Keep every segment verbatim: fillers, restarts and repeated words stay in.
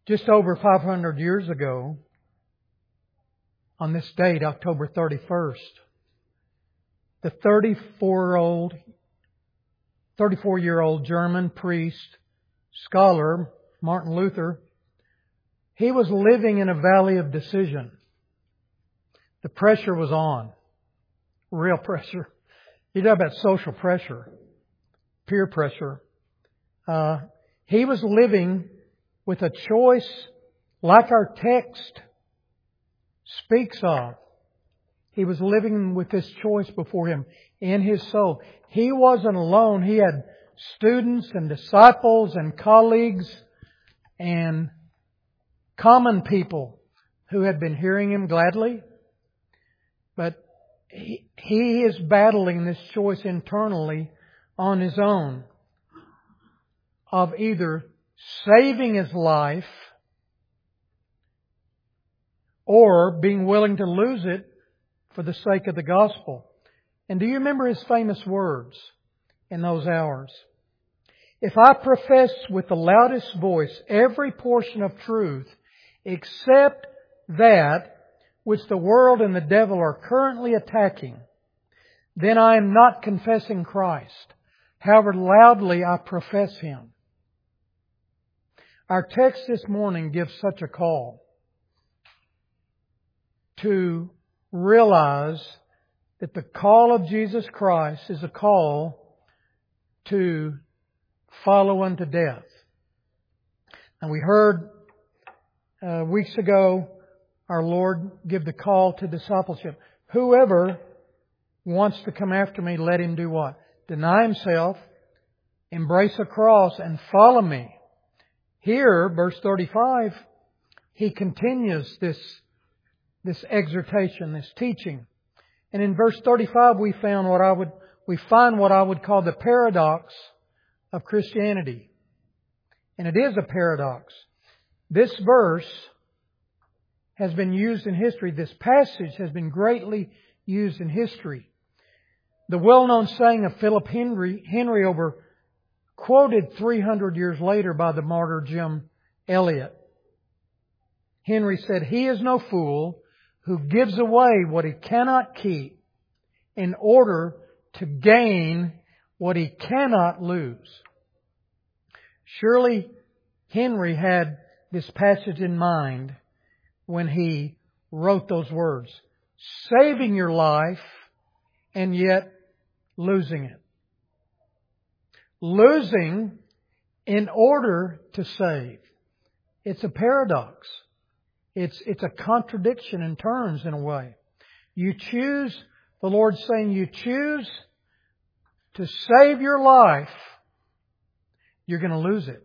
Just over five hundred years ago, on this date, October thirty-first, the thirty-four-year-old, thirty-four-year-old German priest, scholar, Martin Luther, he was living in a valley of decision. The pressure was on. Real pressure. You talk about social pressure, peer pressure. Uh, he was living with a choice like our text speaks of. He was living with this choice before him in his soul. He wasn't alone. He had students and disciples and colleagues and common people who had been hearing him gladly. But he, he is battling this choice internally on his own of either saving his life or being willing to lose it for the sake of the gospel. And do you remember his famous words in those hours? If I profess with the loudest voice every portion of truth except that which the world and the devil are currently attacking, then I am not confessing Christ, however loudly I profess Him. Our text this morning gives such a call to realize that the call of Jesus Christ is a call to follow unto death. And we heard uh, weeks ago our Lord give the call to discipleship. Whoever wants to come after me, let him do what? Deny himself, embrace a cross, and follow me. Here, verse thirty-five, He continues this, this exhortation, this teaching. And in verse thirty-five we found what I would, we find what I would call the paradox of Christianity. And it is a paradox. This verse has been used in history. This passage has been greatly used in history. The well-known saying of Philip Henry, Henry over quoted three hundred years later by the martyr Jim Elliot. Henry said, "He is no fool who gives away what he cannot keep in order to gain what he cannot lose." Surely Henry had this passage in mind when he wrote those words. Saving your life and yet losing it. Losing in order to save. It's a paradox. It's, it's a contradiction in terms in a way. You choose, the Lord's saying, you choose to save your life, you're going to lose it.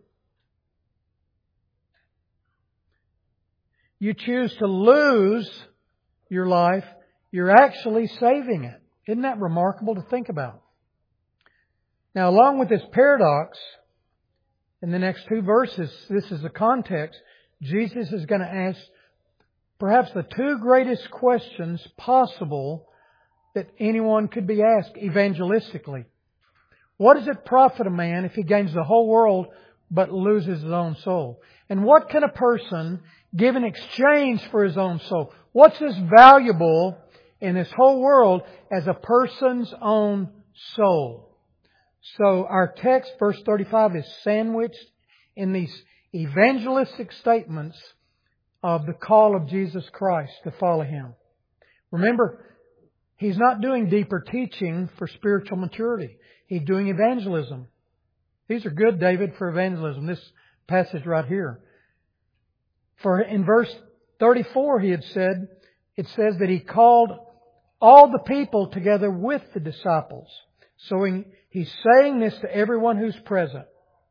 You choose to lose your life, you're actually saving it. Isn't that remarkable to think about? Now, along with this paradox, in the next two verses, this is the context, Jesus is going to ask perhaps the two greatest questions possible that anyone could be asked evangelistically. What does it profit a man if he gains the whole world but loses his own soul? And what can a person give in exchange for his own soul? What's as valuable in this whole world as a person's own soul? So our text, verse thirty-five, is sandwiched in these evangelistic statements of the call of Jesus Christ to follow Him. Remember, He's not doing deeper teaching for spiritual maturity. He's doing evangelism. These are good, David, for evangelism. This passage right here. For in verse thirty-four, he had said, it says that He called all the people together with the disciples. So he, He's saying this to everyone who's present.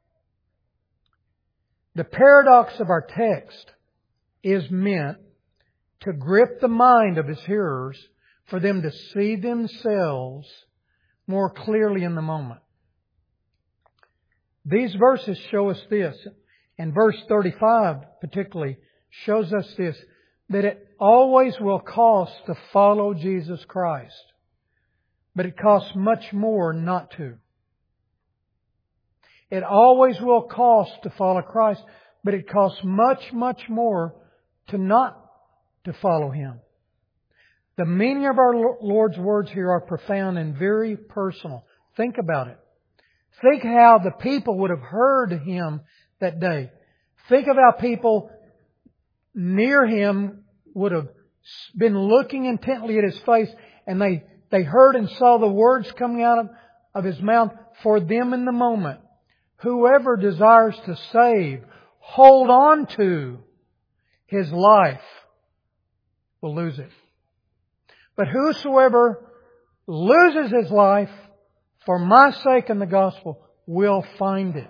The paradox of our text is meant to grip the mind of His hearers for them to see themselves more clearly in the moment. These verses show us this, and verse thirty-five particularly shows us this, that it always will cost to follow Jesus Christ, but it costs much more not to. It always will cost to follow Christ, But it costs much, much more to not to follow Him. The meaning of our Lord's words here are profound and very personal. Think about it. Think how the people would have heard Him that day. Think of how people near Him would have been looking intently at His face, and they, they heard and saw the words coming out of, of His mouth for them in the moment. Whoever desires to save, hold on to his life, will lose it. But whosoever loses his life for my sake and the gospel will find it.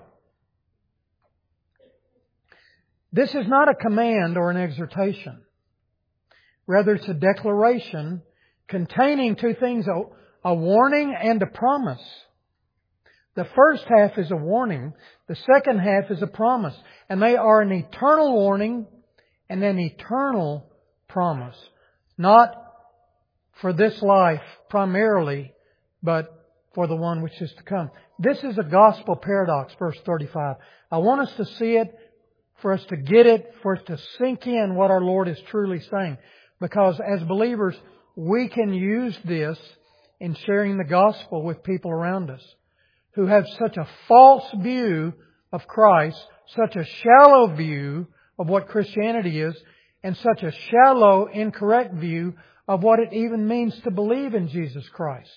This is not a command or an exhortation. Rather, it's a declaration containing two things, a, a warning and a promise. The first half is a warning. The second half is a promise. And they are an eternal warning and an eternal promise. Not for this life primarily, but for the one which is to come. This is a gospel paradox, verse thirty-five. I want us to see it, for us to get it, for us to sink in what our Lord is truly saying. Because as believers, we can use this in sharing the gospel with people around us who have such a false view of Christ, such a shallow view of what Christianity is, and such a shallow, incorrect view of what it even means to believe in Jesus Christ.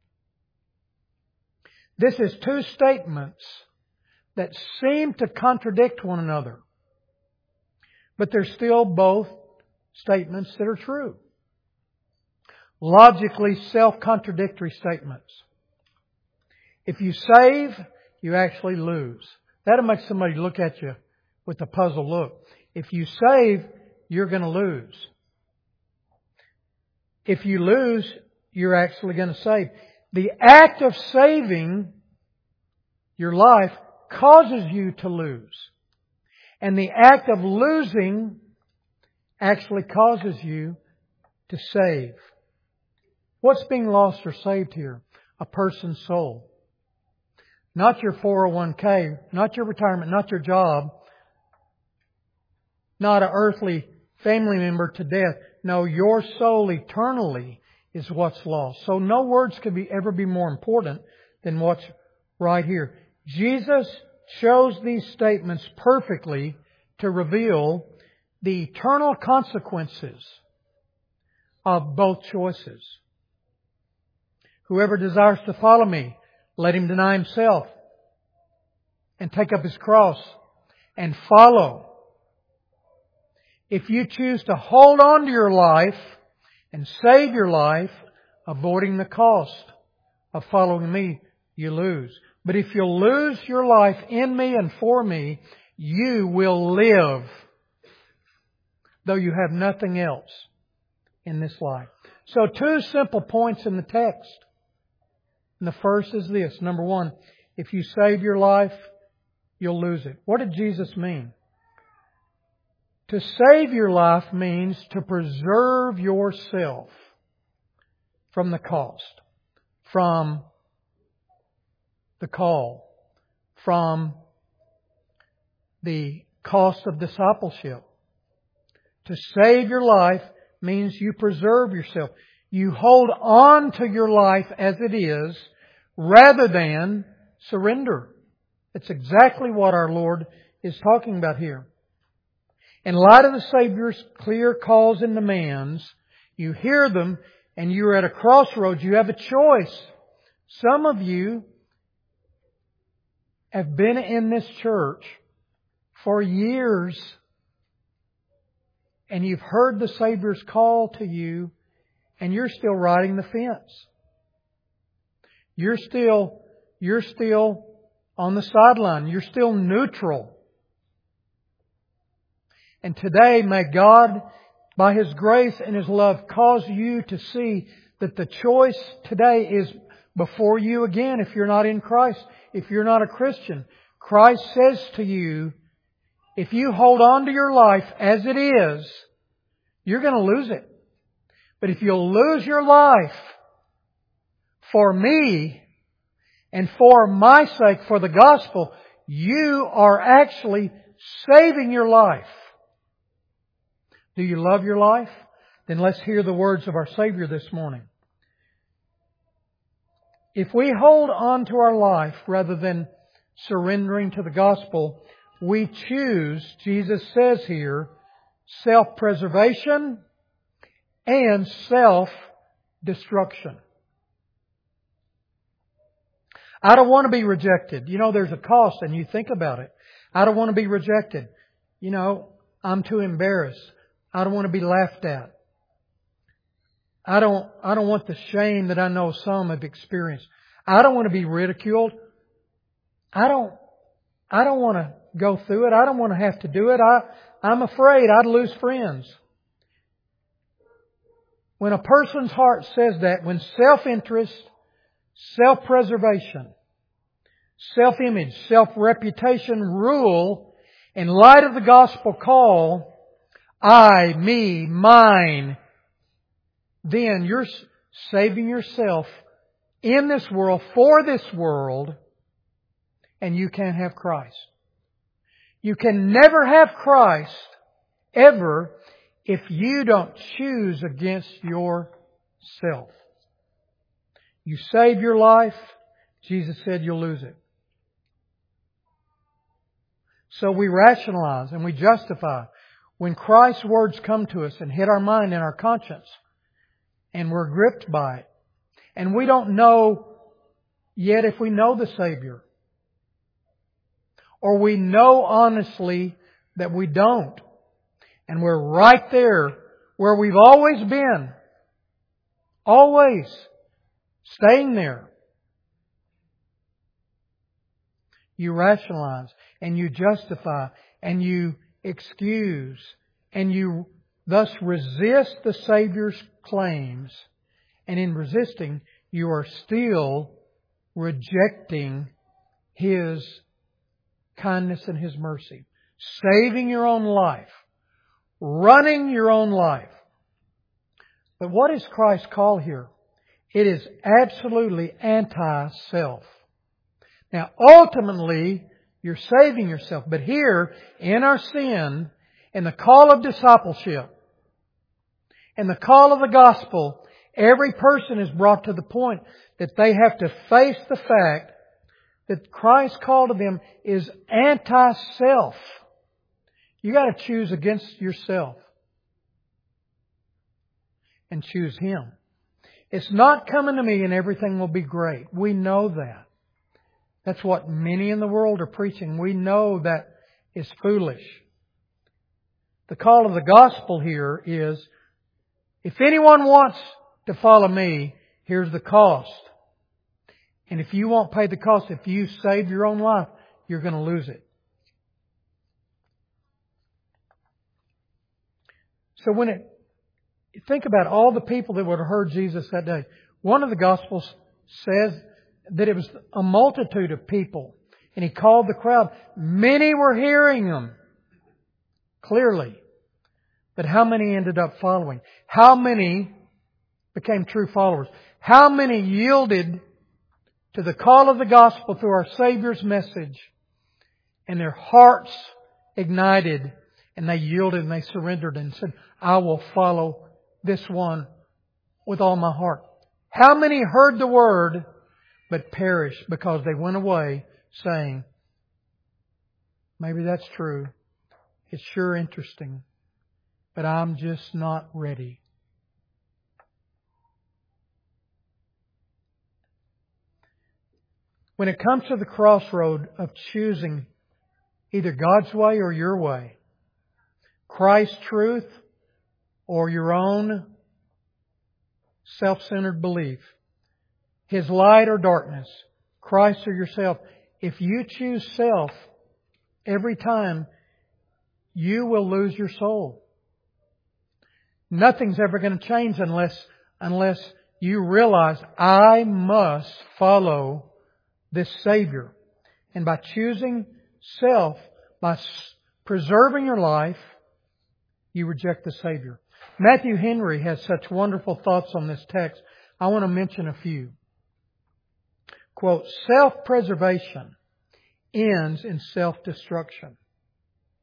This is two statements that seem to contradict one another. But they're still both statements that are true. Logically self-contradictory statements. If you save, you actually lose. That'll make somebody look at you with a puzzled look. If you save, you're going to lose. If you lose, you're actually going to save. The act of saving your life causes you to lose. And the act of losing actually causes you to save. What's being lost or saved here? A person's soul. Not your four oh one k, not your retirement, not your job, not an earthly family member to death. No, your soul eternally is what's lost. So no words could be ever be more important than what's right here. Jesus chose these statements perfectly to reveal the eternal consequences of both choices. Whoever desires to follow me, let him deny himself and take up his cross and follow. If you choose to hold on to your life and save your life, avoiding the cost of following me, you lose. But if you lose your life in me and for me, you will live, though you have nothing else in this life. So two simple points in the text. And the first is this. Number one, if you save your life, you'll lose it. What did Jesus mean? To save your life means to preserve yourself from the cost, from the call, from the cost of discipleship. To save your life means you preserve yourself. You hold on to your life as it is rather than surrender. It's exactly what our Lord is talking about here. In light of the Savior's clear calls and demands, you hear them and you're at a crossroads. You have a choice. Some of you have been in this church for years and you've heard the Savior's call to you and you're still riding the fence. You're still, you're still on the sideline. You're still neutral. And today, may God, by His grace and His love, cause you to see that the choice today is before you again if you're not in Christ, if you're not a Christian. Christ says to you, if you hold on to your life as it is, you're going to lose it. But if you'll lose your life for me and for my sake, for the gospel, you are actually saving your life. Do you love your life? Then let's hear the words of our Savior this morning. If we hold on to our life rather than surrendering to the gospel, we choose, Jesus says here, self-preservation and self-destruction. I don't want to be rejected. You know, there's a cost, and you think about it. I don't want to be rejected. You know, I'm too embarrassed. I don't want to be laughed at. I don't, I don't want the shame that I know some have experienced. I don't want to be ridiculed. I don't, I don't want to go through it. I don't want to have to do it. I, I'm afraid I'd lose friends. When a person's heart says that, when self-interest, self-preservation, self-image, self-reputation rule in light of the gospel call, I, me, mine, then you're saving yourself in this world, for this world, and you can't have Christ. You can never have Christ, ever, if you don't choose against yourself. You save your life, Jesus said you'll lose it. So we rationalize and we justify. When Christ's words come to us and hit our mind and our conscience, and we're gripped by it, and we don't know yet if we know the Savior, or we know honestly that we don't, and we're right there where we've always been, always staying there. You rationalize and you justify and you excuse and you thus resist the Savior's claims. And in resisting, you are still rejecting His kindness and His mercy. Saving your own life. Running your own life. But what is Christ's call here? It is absolutely anti-self. Now, ultimately, you're saving yourself. But here, in our sin, in the call of discipleship, in the call of the gospel, every person is brought to the point that they have to face the fact that Christ's call to them is anti-self. You got to choose against yourself and choose Him. It's not coming to me and everything will be great. We know that. That's what many in the world are preaching. We know that is foolish. The call of the gospel here is, if anyone wants to follow me, here's the cost. And if you won't pay the cost, if you save your own life, you're going to lose it. So when it, think about all the people that would have heard Jesus that day. One of the Gospels says that it was a multitude of people. And He called the crowd. Many were hearing Him. Clearly. But how many ended up following? How many became true followers? How many yielded to the call of the gospel through our Savior's message, and their hearts ignited, and they yielded and they surrendered and said, I will follow this one with all my heart. How many heard the word but perished because they went away saying, maybe that's true. It's sure interesting, but I'm just not ready. When it comes to the crossroad of choosing either God's way or your way, Christ's truth or your own self-centered belief, His light or darkness, Christ or yourself, if you choose self every time, you will lose your soul. Nothing's ever going to change unless, unless you realize, I must follow this Savior. And by choosing self, by preserving your life, you reject the Savior. Matthew Henry has such wonderful thoughts on this text. I want to mention a few. Quote, self-preservation ends in self-destruction.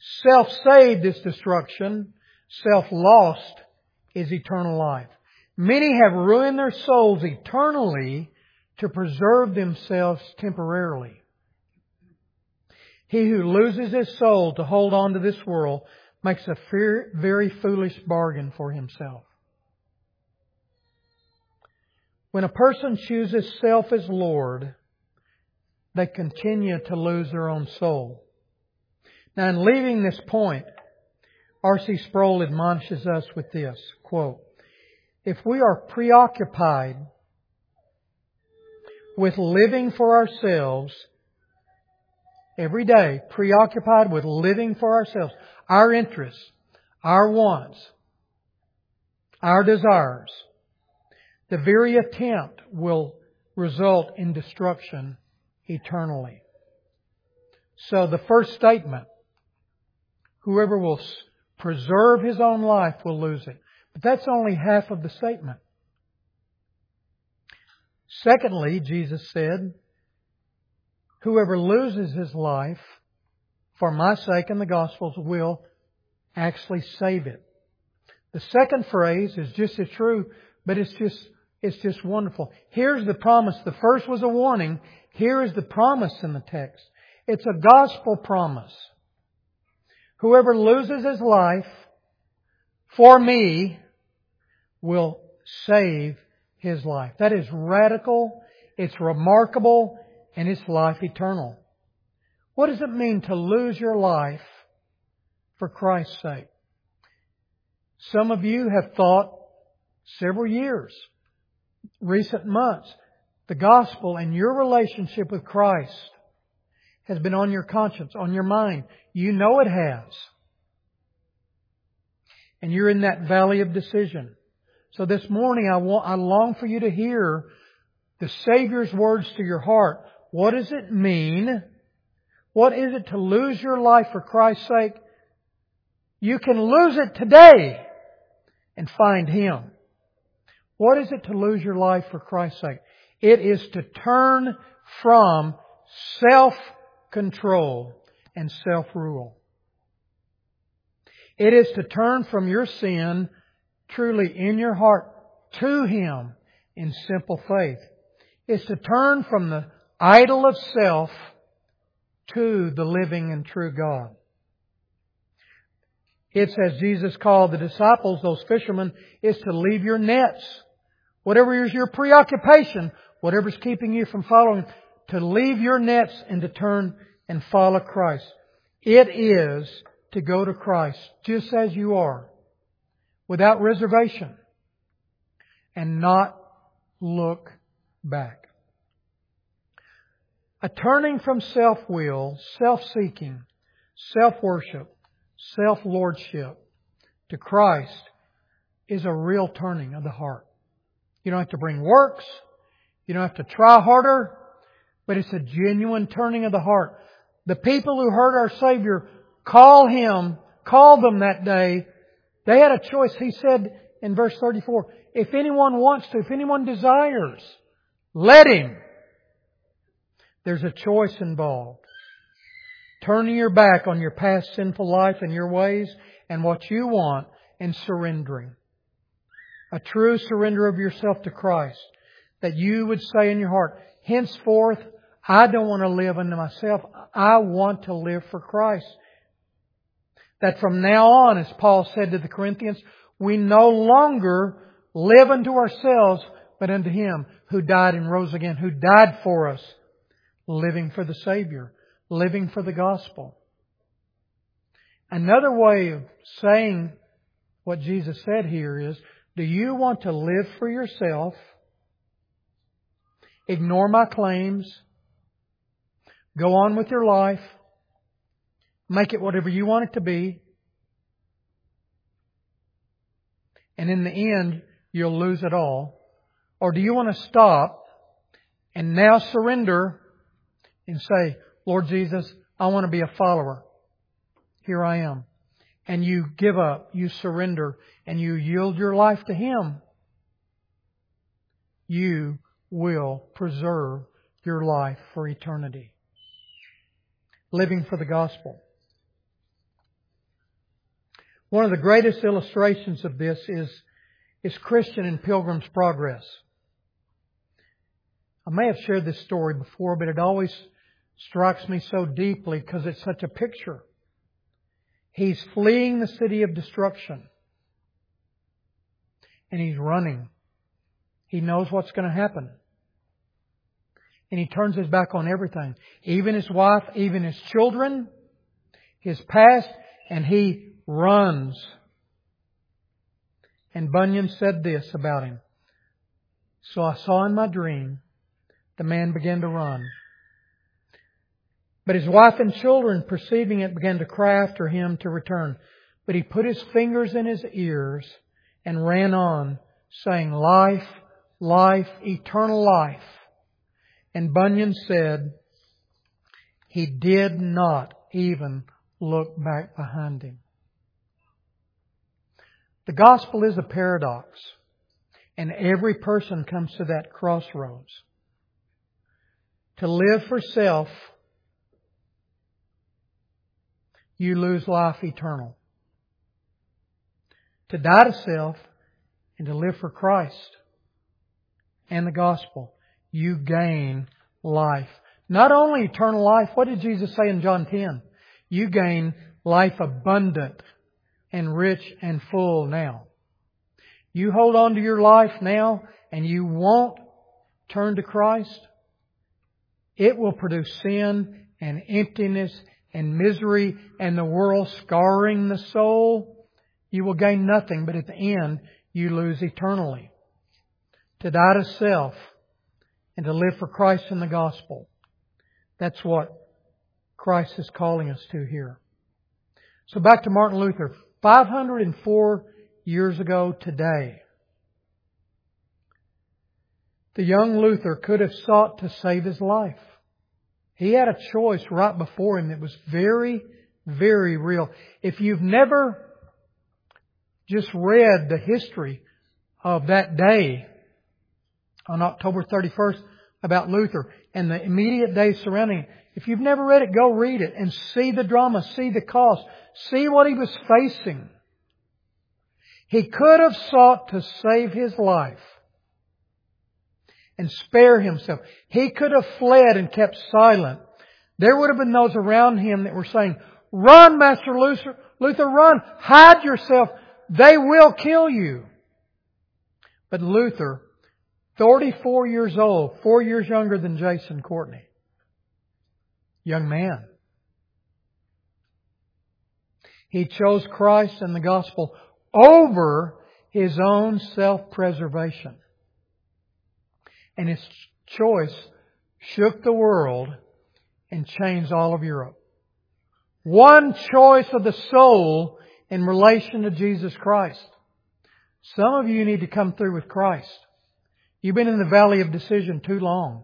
Self-saved is destruction. Self-lost is eternal life. Many have ruined their souls eternally to preserve themselves temporarily. He who loses his soul to hold on to this world makes a very foolish bargain for himself. When a person chooses self as Lord, they continue to lose their own soul. Now, in leaving this point, R C Sproul admonishes us with this, quote, if we are preoccupied with living for ourselves every day, preoccupied with living for ourselves, our interests, our wants, our desires, the very attempt will result in destruction eternally. So the first statement, whoever will preserve his own life will lose it. But that's only half of the statement. Secondly, Jesus said, whoever loses his life for my sake and the gospel's will actually save it. The second phrase is just as true, but it's just it's just wonderful. Here's the promise. The first was a warning. Here is the promise in the text. It's a gospel promise. Whoever loses his life for me will save his life. That is radical, it's remarkable, and it's life eternal. What does it mean to lose your life for Christ's sake? Some of you have thought several years, recent months, the gospel and your relationship with Christ has been on your conscience, on your mind. You know it has. And you're in that valley of decision. So this morning I want, I long for you to hear the Savior's words to your heart. What does it mean? What is it to lose your life for Christ's sake? You can lose it today and find Him. What is it to lose your life for Christ's sake? It is to turn from self-control and self-rule. It is to turn from your sin truly in your heart to Him in simple faith. It's to turn from the idol of self to the living and true God. It's, as Jesus called the disciples, those fishermen, is to leave your nets. Whatever is your preoccupation, whatever's keeping you from following, to leave your nets and to turn and follow Christ. It is to go to Christ just as you are, without reservation, and not look back. A turning from self-will, self-seeking, self-worship, self-lordship to Christ is a real turning of the heart. You don't have to bring works. You don't have to try harder. But it's a genuine turning of the heart. The people who heard our Savior call Him, called them that day, they had a choice. He said in verse thirty-four, if anyone wants to, if anyone desires, let him. There's a choice involved. Turning your back on your past sinful life and your ways and what you want and surrendering. A true surrender of yourself to Christ. That you would say in your heart, henceforth, I don't want to live unto myself. I want to live for Christ. That from now on, as Paul said to the Corinthians, we no longer live unto ourselves, but unto Him who died and rose again, who died for us, living for the Savior, living for the gospel. Another way of saying what Jesus said here is, do you want to live for yourself, ignore my claims, go on with your life, make it whatever you want it to be, and in the end, you'll lose it all? Or do you want to stop and now surrender and say, Lord Jesus, I want to be a follower. Here I am. And you give up, you surrender, and you yield your life to Him. You will preserve your life for eternity. Living for the gospel. One of the greatest illustrations of this is, is Christian in Pilgrim's Progress. I may have shared this story before, but it always strikes me so deeply because it's such a picture. He's fleeing the city of destruction. And he's running. He knows what's going to happen. And he turns his back on everything. Even his wife, even his children, his past, and he runs. And Bunyan said this about him. So I saw in my dream, the man began to run. But his wife and children, perceiving it, began to cry after him to return. But he put his fingers in his ears and ran on, saying, life, life, eternal life. And Bunyan said, he did not even look back behind him. The gospel is a paradox, and every person comes to that crossroads. To live for self, you lose life eternal. To die to self and to live for Christ and the gospel, you gain life. Not only eternal life, what did Jesus say in John ten? You gain life abundant and rich and full now. You hold on to your life now and you won't turn to Christ. It will produce sin and emptiness and misery and the world scarring the soul. You will gain nothing, but at the end you lose eternally. To die to self and to live for Christ and the gospel. That's what Christ is calling us to here. So back to Martin Luther. five hundred four years ago today, the young Luther could have sought to save his life. He had a choice right before him that was very, very real. If you've never just read the history of that day on October thirty-first about Luther and the immediate days surrounding it, if you've never read it, go read it and see the drama, see the cost, see what he was facing. He could have sought to save his life and spare himself. He could have fled and kept silent. There would have been those around him that were saying, run, Master Luther, Luther, run, hide yourself. They will kill you. But Luther, thirty-four years old, four years younger than Jason Courtney, young man, he chose Christ and the gospel over his own self-preservation. And his choice shook the world and changed all of Europe. One choice of the soul in relation to Jesus Christ. Some of you need to come through with Christ. You've been in the valley of decision too long.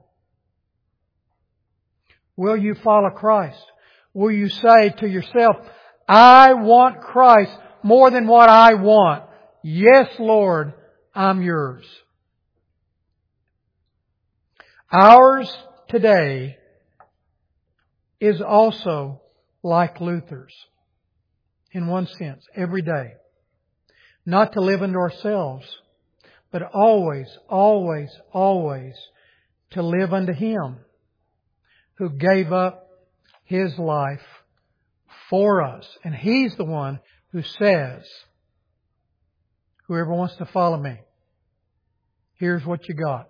Will you follow Christ? Will you say to yourself, I want Christ more than what I want. Yes, Lord, I'm yours. Ours today is also like Luther's in one sense, every day. Not to live unto ourselves, but always, always, always to live unto Him who gave up His life for us. And He's the one who says, whoever wants to follow me, here's what you got.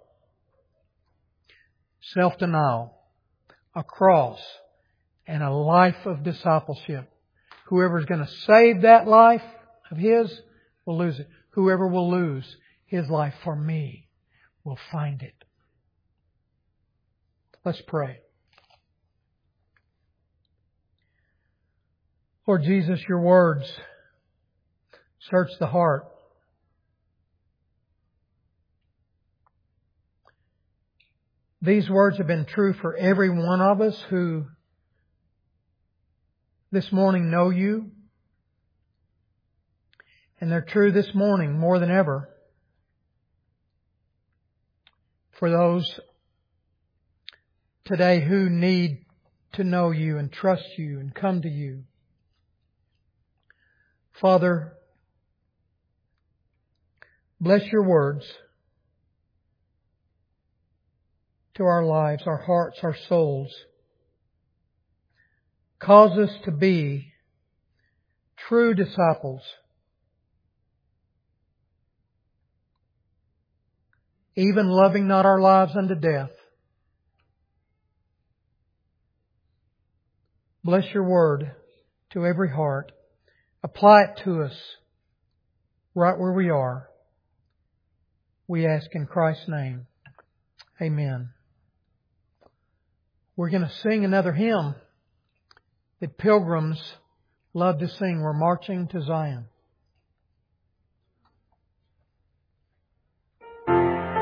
Self-denial, a cross, and a life of discipleship. Whoever's going to save that life of His will lose it. Whoever will lose his life for me will find it. Let's pray. Lord Jesus, your words search the heart. These words have been true for every one of us who this morning know you. And they're true this morning more than ever for those today who need to know you and trust you and come to you. Father, bless your words to our lives, our hearts, our souls. Cause us to be true disciples, even loving not our lives unto death. Bless your word to every heart. Apply it to us right where we are. We ask in Christ's name. Amen. We're going to sing another hymn that pilgrims love to sing. We're marching to Zion.